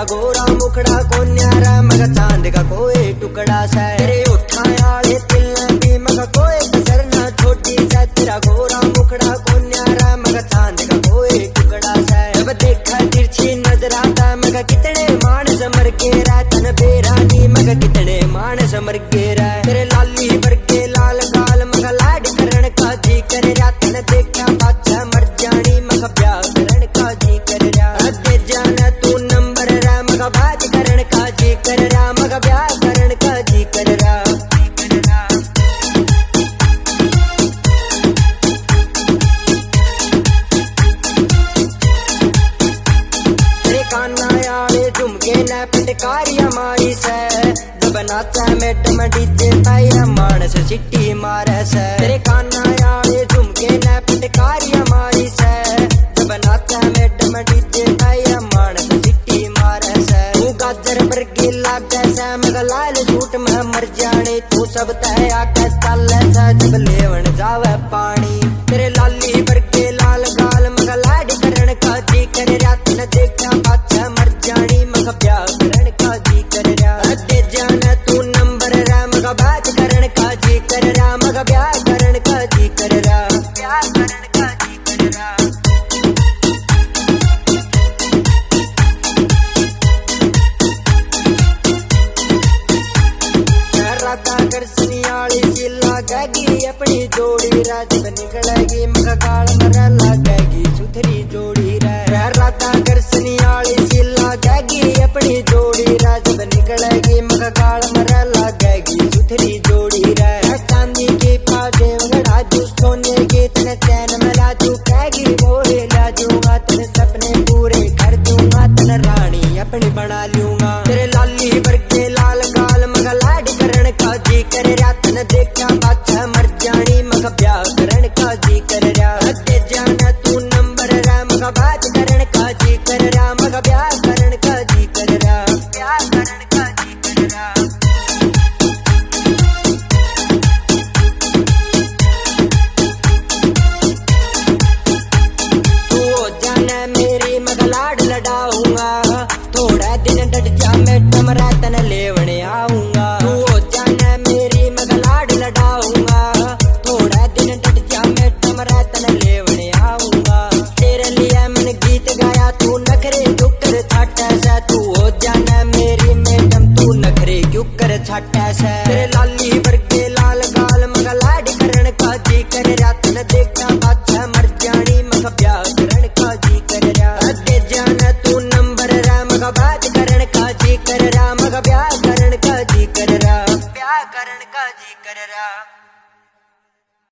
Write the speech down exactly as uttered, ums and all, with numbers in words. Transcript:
गोरा मुखड़ा को न्यारा मगर चांद का कोई टुकड़ा सा तेरे उठाए आले तिल भी मगर कोई कसर ना छोटी सा तेरा गोरा मुखड़ा को न्यारा मगर चांद का कोई टुकड़ा सा जब देखा तिरछी नजर आता मगर कितने मानस मर के रहा तन बेरानी मगर कितने मानस मर के रहा तेरे लाली भर के लाल गाल मगर लाड करण का जी कर रहा तन देखा बादशाह मर जानी मगर प्यार करण का जी कर रहा दे जाना तू नंबर रहा मगर बात करण का जी कर रहा मगर प्यार करण का जी कर रहा तेरे काना आले झुमके न पटकारिया मारी से जब नाचा मैडम डीजे पाया मानस सिटी मारे से तेरे काना आले झुमके न पटकारिया मारी से जब नाचा मैडम डीजे पाया मानस सिटी मारे से तू गाजर पर गिला कैसा मगर लाल सूट में मर जाने तू सब तय आके चल सा जब लेवन जावे पानी तेरे लाली भर के लाल गाल मगर लाड करण का जी कर रहा तन देखा बादशाह मर जानी मगर प्यार करण का जी कर रहा दे जाना तू नंबर रहा मगर बात करण का जी कर रहा मगर प्यार करण का जी कर रहा प्यार करण का जी कर रहा राता कर सनियाली सी लागेगी अपनी जोड़ी रात निकलेगी मगर काल मर लगेगी सुथरी जोड़ी रे राता कर सनियाली सी लागेगी अपनी जोड़ी रात निकलेगी मगर काल मर लगेगी सुथरी जोड़ी रे चांदी के पाजे राजू सोने के तन चैन में राजू कहेगी बोले लाजूंगा तेरे सपने पूरे कर दूंगा तन रानी अपनी बना लूंगा तेरे लाली भर के लाल गाल मगर लाड करण का जी कर रहा तन देखा बादशाह मर जानी मगर प्यार करण का जी कर रहा दे जाना तू नंबर रहा मगर बात करण का जी कर रहा मगर प्यार करण का जी कर रहा प्यार करण का जी कर रहा तू हो जाना मेरी मगर लाड लड़ाऊंगा थोड़ा दिन डट जा मैडम रातन लेवने आऊंगा तू हो जाना मेरी मगर लाड लड़ाऊंगा थोड़ा दिन डट जा मैडम रातन लेवने आऊंगा तेरे लिए मन गीत गाया तू नखरे क्यों कर छाटा सा तू हो जाना मेरी मैडम तू नखरे क्यों कर छाटा